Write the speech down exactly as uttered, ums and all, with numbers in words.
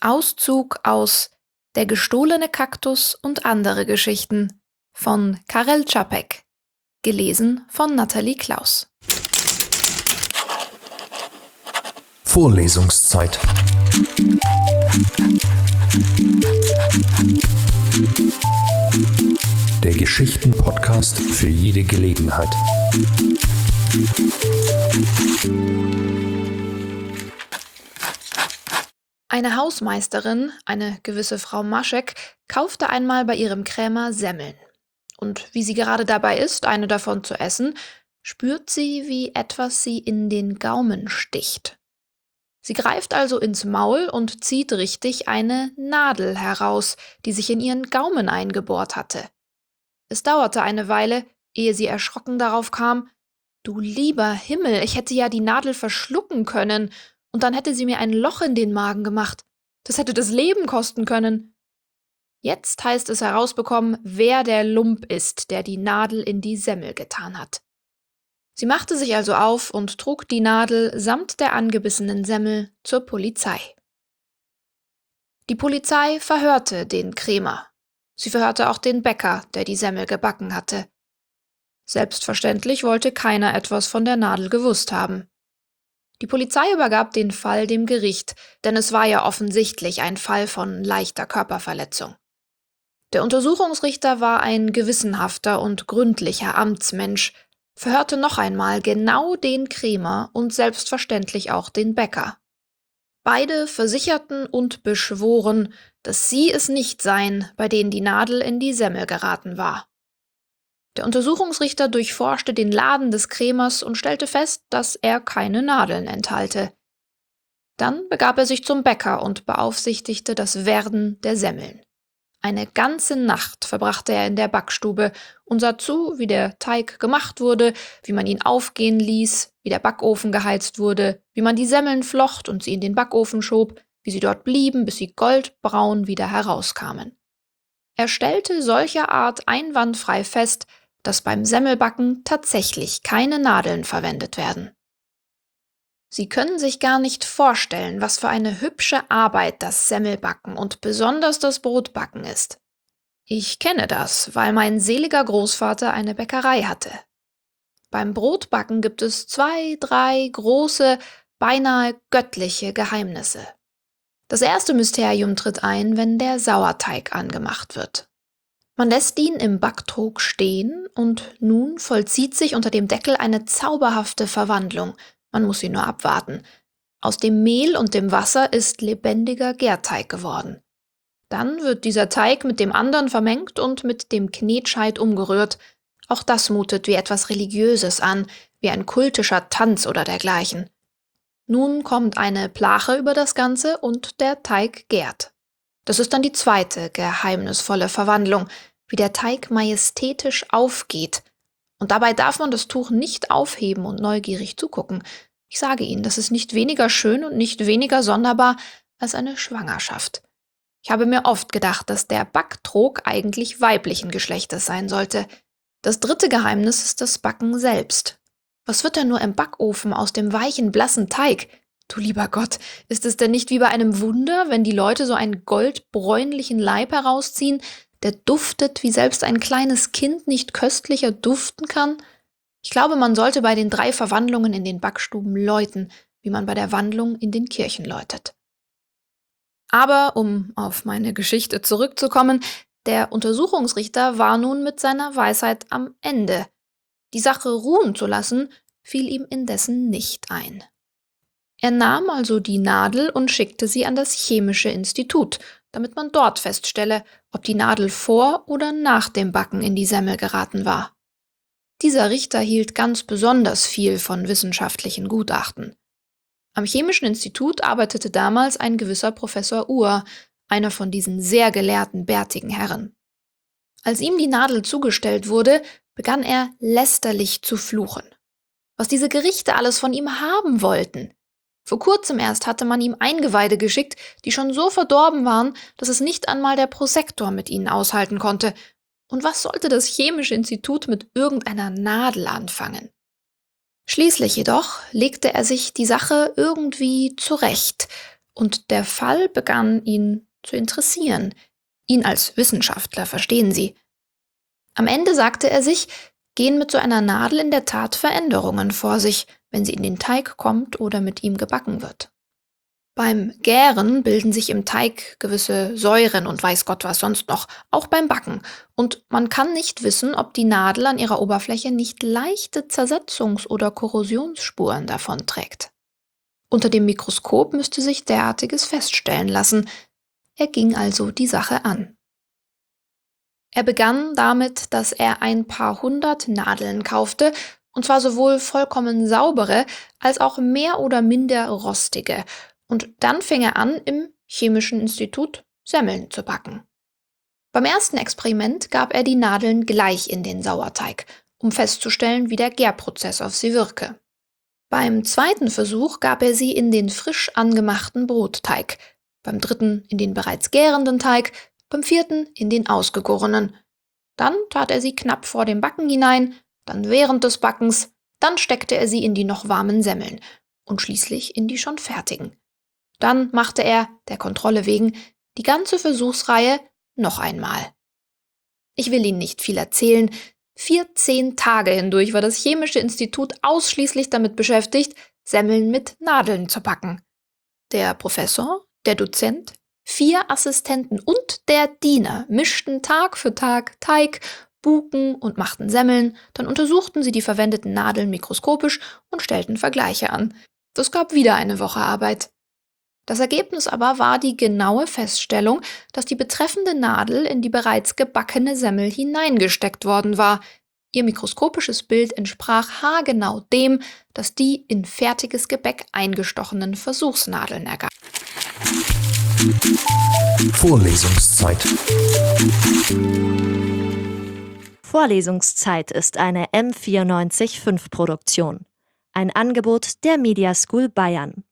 Auszug aus Der gestohlene Kaktus und andere Geschichten von Karel Čapek, gelesen von Nathalie Klaus. Vorlesungszeit. Der Geschichten-Podcast für jede Gelegenheit. Eine Hausmeisterin, eine gewisse Frau Maschek, kaufte einmal bei ihrem Krämer Semmeln. Und wie sie gerade dabei ist, eine davon zu essen, spürt sie, wie etwas sie in den Gaumen sticht. Sie greift also ins Maul und zieht richtig eine Nadel heraus, die sich in ihren Gaumen eingebohrt hatte. Es dauerte eine Weile, ehe sie erschrocken darauf kam: »Du lieber Himmel, ich hätte ja die Nadel verschlucken können, und dann hätte sie mir ein Loch in den Magen gemacht. Das hätte das Leben kosten können.« Jetzt heißt es herausbekommen, wer der Lump ist, der die Nadel in die Semmel getan hat. Sie machte sich also auf und trug die Nadel samt der angebissenen Semmel zur Polizei. Die Polizei verhörte den Krämer. Sie verhörte auch den Bäcker, der die Semmel gebacken hatte. Selbstverständlich wollte keiner etwas von der Nadel gewusst haben. Die Polizei übergab den Fall dem Gericht, denn es war ja offensichtlich ein Fall von leichter Körperverletzung. Der Untersuchungsrichter war ein gewissenhafter und gründlicher Amtsmensch, verhörte noch einmal genau den Krämer und selbstverständlich auch den Bäcker. Beide versicherten und beschworen, dass sie es nicht seien, bei denen die Nadel in die Semmel geraten war. Der Untersuchungsrichter durchforschte den Laden des Krämers und stellte fest, dass er keine Nadeln enthalte. Dann begab er sich zum Bäcker und beaufsichtigte das Werden der Semmeln. Eine ganze Nacht verbrachte er in der Backstube und sah zu, wie der Teig gemacht wurde, wie man ihn aufgehen ließ, wie der Backofen geheizt wurde, wie man die Semmeln flocht und sie in den Backofen schob, wie sie dort blieben, bis sie goldbraun wieder herauskamen. Er stellte solcherart einwandfrei fest, dass beim Semmelbacken tatsächlich keine Nadeln verwendet werden. Sie können sich gar nicht vorstellen, was für eine hübsche Arbeit das Semmelbacken und besonders das Brotbacken ist. Ich kenne das, weil mein seliger Großvater eine Bäckerei hatte. Beim Brotbacken gibt es zwei, drei große, beinahe göttliche Geheimnisse. Das erste Mysterium tritt ein, wenn der Sauerteig angemacht wird. Man lässt ihn im Backtrog stehen und nun vollzieht sich unter dem Deckel eine zauberhafte Verwandlung. Man muss sie nur abwarten. Aus dem Mehl und dem Wasser ist lebendiger Gärteig geworden. Dann wird dieser Teig mit dem anderen vermengt und mit dem Knetscheit umgerührt. Auch das mutet wie etwas Religiöses an, wie ein kultischer Tanz oder dergleichen. Nun kommt eine Plache über das Ganze und der Teig gärt. Das ist dann die zweite geheimnisvolle Verwandlung, wie der Teig majestätisch aufgeht. Und dabei darf man das Tuch nicht aufheben und neugierig zugucken. Ich sage Ihnen, das ist nicht weniger schön und nicht weniger sonderbar als eine Schwangerschaft. Ich habe mir oft gedacht, dass der Backtrog eigentlich weiblichen Geschlechtes sein sollte. Das dritte Geheimnis ist das Backen selbst. Was wird denn nur im Backofen aus dem weichen, blassen Teig? Du lieber Gott, ist es denn nicht wie bei einem Wunder, wenn die Leute so einen goldbräunlichen Leib herausziehen, der duftet, wie selbst ein kleines Kind nicht köstlicher duften kann? Ich glaube, man sollte bei den drei Verwandlungen in den Backstuben läuten, wie man bei der Wandlung in den Kirchen läutet. Aber, um auf meine Geschichte zurückzukommen, der Untersuchungsrichter war nun mit seiner Weisheit am Ende. Die Sache ruhen zu lassen, fiel ihm indessen nicht ein. Er nahm also die Nadel und schickte sie an das Chemische Institut, damit man dort feststelle, ob die Nadel vor oder nach dem Backen in die Semmel geraten war. Dieser Richter hielt ganz besonders viel von wissenschaftlichen Gutachten. Am Chemischen Institut arbeitete damals ein gewisser Professor Uhr, einer von diesen sehr gelehrten, bärtigen Herren. Als ihm die Nadel zugestellt wurde, begann er lästerlich zu fluchen. Was diese Gerichte alles von ihm haben wollten. Vor kurzem erst hatte man ihm Eingeweide geschickt, die schon so verdorben waren, dass es nicht einmal der Prosektor mit ihnen aushalten konnte. Und was sollte das Chemische Institut mit irgendeiner Nadel anfangen? Schließlich jedoch legte er sich die Sache irgendwie zurecht Und der Fall begann ihn zu interessieren. Ihn als Wissenschaftler, verstehen Sie. Am Ende sagte er sich, gehen mit so einer Nadel in der Tat Veränderungen vor sich, wenn sie in den Teig kommt oder mit ihm gebacken wird. Beim Gären bilden sich im Teig gewisse Säuren und weiß Gott was sonst noch, auch beim Backen. Und man kann nicht wissen, ob die Nadel an ihrer Oberfläche nicht leichte Zersetzungs- oder Korrosionsspuren davonträgt. Unter dem Mikroskop müsste sich derartiges feststellen lassen. Er ging also die Sache an. Er begann damit, dass er ein paar hundert Nadeln kaufte, und zwar sowohl vollkommen saubere als auch mehr oder minder rostige. Und dann fing er an, im Chemischen Institut Semmeln zu backen. Beim ersten Experiment gab er die Nadeln gleich in den Sauerteig, um festzustellen, wie der Gärprozess auf sie wirke. Beim zweiten Versuch gab er sie in den frisch angemachten Brotteig, beim dritten in den bereits gärenden Teig, beim vierten in den ausgegorenen. Dann tat er sie knapp vor dem Backen hinein, dann während des Backens, dann steckte er sie in die noch warmen Semmeln und schließlich in die schon fertigen. Dann machte er, der Kontrolle wegen, die ganze Versuchsreihe noch einmal. Ich will Ihnen nicht viel erzählen. vierzehn Tage hindurch war das Chemische Institut ausschließlich damit beschäftigt, Semmeln mit Nadeln zu backen. Der Professor, der Dozent, vier Assistenten und der Diener mischten Tag für Tag Teig, buken und machten Semmeln, dann untersuchten sie die verwendeten Nadeln mikroskopisch und stellten Vergleiche an. Das gab wieder eine Woche Arbeit. Das Ergebnis aber war die genaue Feststellung, dass die betreffende Nadel in die bereits gebackene Semmel hineingesteckt worden war. Ihr mikroskopisches Bild entsprach haargenau dem, das die in fertiges Gebäck eingestochenen Versuchsnadeln ergab. Vorlesungszeit. Vorlesungszeit ist eine M vierundneunzig Punkt fünf Produktion. Ein Angebot der Media School Bayern.